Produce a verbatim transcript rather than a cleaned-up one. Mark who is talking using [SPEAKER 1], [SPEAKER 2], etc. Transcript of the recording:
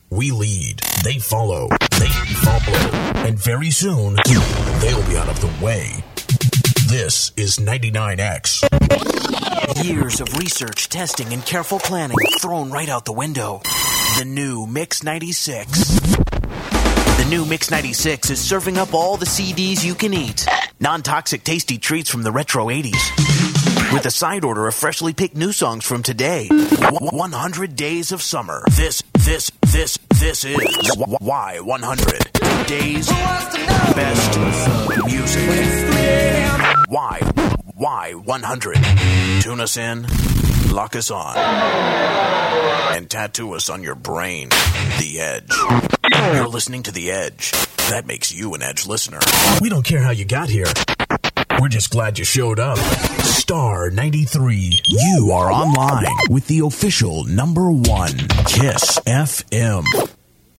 [SPEAKER 1] We lead, they follow, they follow, and very soon, they'll be out of the way. This is ninety-nine X.
[SPEAKER 2] Years of research, testing, and careful planning thrown right out the window. The new Mix ninety-six. The new Mix ninety-six is serving up all the C Ds you can eat. Non-toxic tasty treats from the retro eighties. With a side order of freshly picked new songs from today. one hundred Days of Summer. This, this, this, this is Y one hundred. Days Best Music. Y, Y one hundred. Tune us in, lock us on, and tattoo us on your brain. The Edge. You're listening to The Edge. That makes you an Edge listener.
[SPEAKER 1] We don't care how you got here. We're just glad you showed up. Star ninety-three. You are online with the official number one Kiss F M.